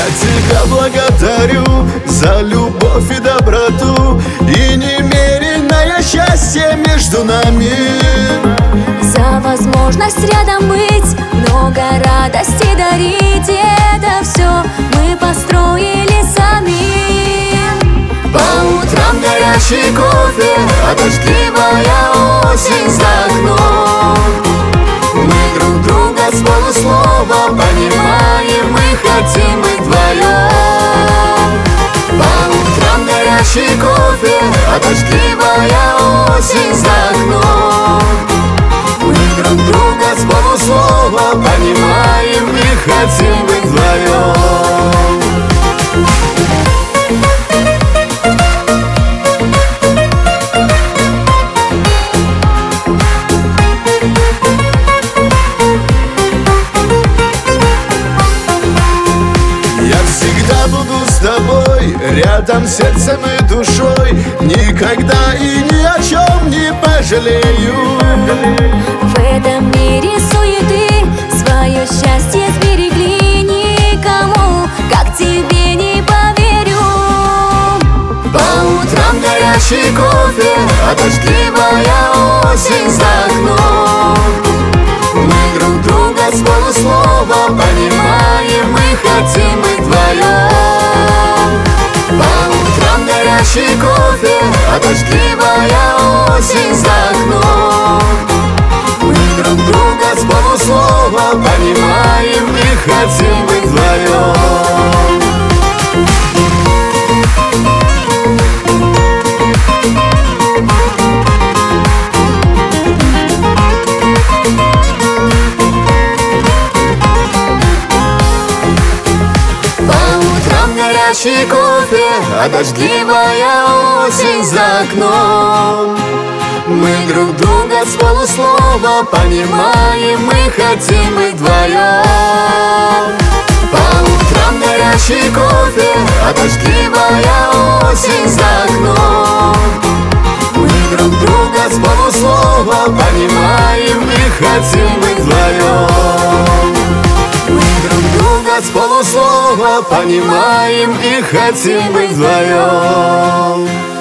тебя благодарю за любовь и доброту и немеренное счастье между нами. За возможность рядом быть, много радости дарить. И это все мы построили сами. По утрам горячий кофе, а дождливая осень за окном. Мы друг друга с полуслова понимаем, мы хотим быть вдвоем. По утрам горячий кофе, а дождливая осень за окном. Мы друг друга с полуслова понимаем, мы хотим быть вдвоем. С тобой, рядом сердцем и душой, никогда и ни о чем не пожалею. В этом мире суеты свое счастье сберегли. Никому, как тебе, не поверю. По утрам горячий кофе, а дождливая осень за окном. Мы друг друга с полуслова понимаем, мы хотим быть вдвоем. По утрам горячий кофе, а дождливая осень за окном. Мы друг друга с полуслова понимаем, мы хотим быть вдвоем. Горячий кофе, а дождливая осень за окном. Мы друг друга с полуслова понимаем, мы хотим быть вдвоем. По утрам горячий кофе, а дождливая осень за окном. Мы друг друга с полуслова понимаем, мы хотим быть вдвоем. Мы друг друга с полуслова понимаем и хотим быть вдвоем.